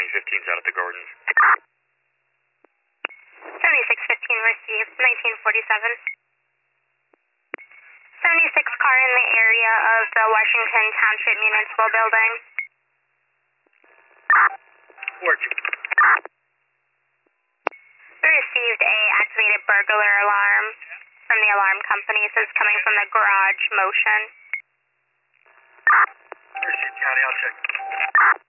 2015's out at the Gardens. 7615 received, 1947. 76 car in the area of the Washington Township Municipal Building. Working. We received a activated burglar alarm from the alarm company. So it's coming from the garage motion. Mercer County, I'll check.